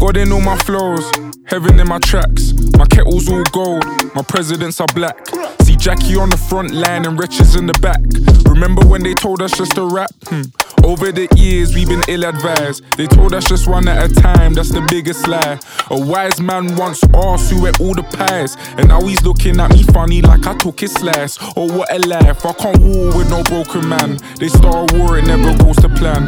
God in all my flows, heaven in my tracks. My kettle's all gold, my presidents are black. See Jackie on the front line and wretches in the back. Remember when they told us just to rap? Over the years we've been ill-advised. They told us just one at a time, that's the biggest lie. A wise man once asked who ate all the pies, and now he's looking at me funny like I took his slice. Oh what a life, I can't war with no broken man. They start a war, it never goes to plan.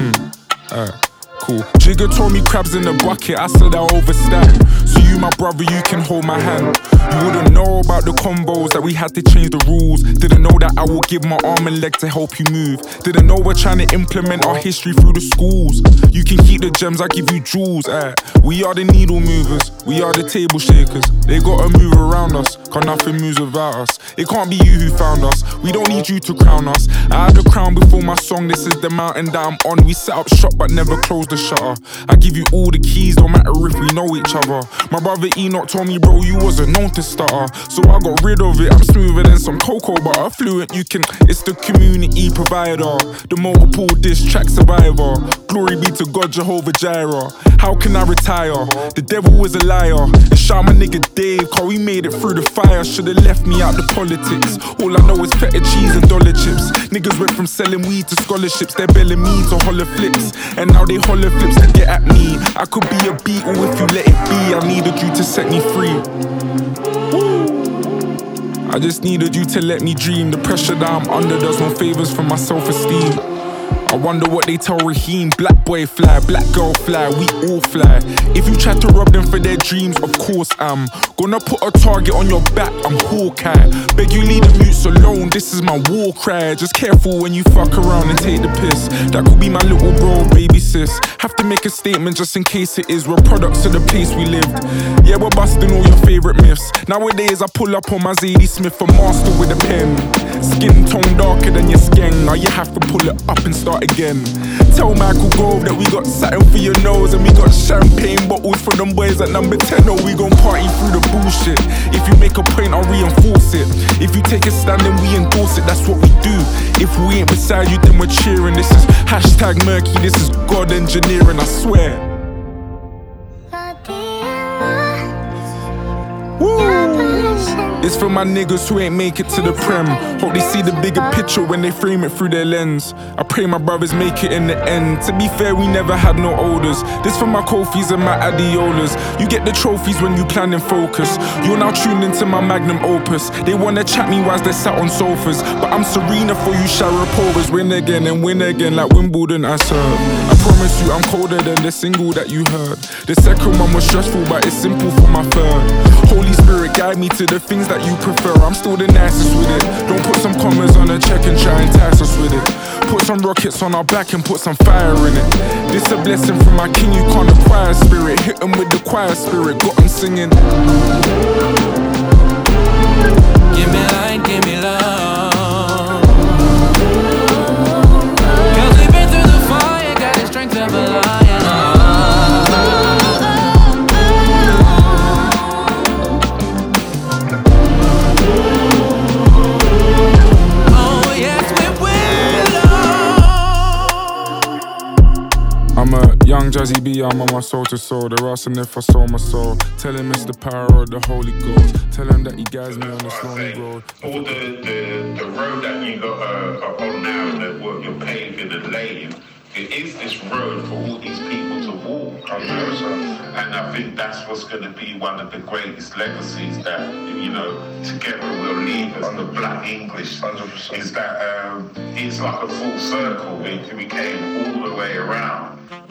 Cool. Jigger told me crabs in the bucket, I said I overstand. So you my brother, you can hold my hand. You wouldn't know about the combos that we had to change the rules. Didn't know that I would give my arm and leg to help you move. Didn't know we're trying to implement our history through the schools. You can keep the gems, I give you jewels. We are the needle movers, we are the table shakers. They gotta move around us, cause nothing moves without us. It can't be you who found us, we don't need you to crown us. I had a crown before my song, this is the mountain that I'm on. We set up shop but never closed the shutter. I give you all the keys, no matter if we know each other. My brother Enoch told me, bro, you wasn't known to stutter. So I got rid of it, I'm smoother than some cocoa butter. Fluent, you can, it's the community provider. The multiple diss track survivor. Glory be to God, Jehovah Jireh. How can I retire? The devil was a liar. And shout my nigga Dave, cause we made it through the fire. Should've left me out the politics. All I know is feta cheese and dollar chips. Niggas went from selling weed to scholarships. They're belling me to holler flips. And now they holler flips to get at me. I could be a beetle if you let it be. I needed you to set me free. I just needed you to let me dream. The pressure that I'm under does no favors for my self-esteem. I wonder what they tell Raheem. Black boy fly, black girl fly, we all fly. If you try to rob them for their dreams, of course I'm gonna put a target on your back, I'm Hawkeye. Beg you leave the mutes alone, this is my war cry. Just careful when you fuck around and take the piss. That could be my little bro, baby sis. Have to make a statement just in case it is. We're products of the place we lived. Yeah, we're busting all your favorite myths. Nowadays I pull up on my Zadie Smith, a master with a pen. Skin tone darker than your skin. Now you have to pull it up and start again. Tell Michael Gove that we got satin for your nose, and we got champagne bottles for them boys at number 10. Oh, we gon' party through the bullshit. If you make a point, I'll reinforce it. If you take a stand, then we endorse it. That's what we do. If we ain't beside you, then we're cheering. This is hashtag murky, this is God engineering, I swear. It's for my niggas who ain't make it to the prem. Hope they see the bigger picture when they frame it through their lens. I pray my brothers make it in the end. To be fair, we never had no odors. This for my Kofis and my Adiolas. You get the trophies when you plan and focus. You're now tuned into my magnum opus. They wanna chat me whilst they're sat on sofas, but I'm Serena for you Sharapovas. Win again and win again like Wimbledon I serve. I promise you I'm colder than the single that you heard. The second one was stressful, but it's simple for my third. Holy Spirit guide me to the things that you prefer. I'm still the nicest with it. Don't put some commas on a check and try and entice us with it. Put some rockets on our back and put some fire in it. This a blessing from my king, you can't acquire spirit. Hit them with the choir spirit, got them singing. Give me light, give me love. Cause we've been through the fire, got the strength of a lion. I'm a young Jazzy B, I'm on my soul to soul. They're asking if I sold my soul. Tell him it's the power of the Holy Ghost. Tell him that he guides me on this lonely road. All the road that you got on now, that what you're paving and laying, it is this road for all these people to walk. And I think that's what's going to be one of the greatest legacies that, you know, together we'll leave as the Black English. 100%. Is that it's like a full circle. We came all the way around.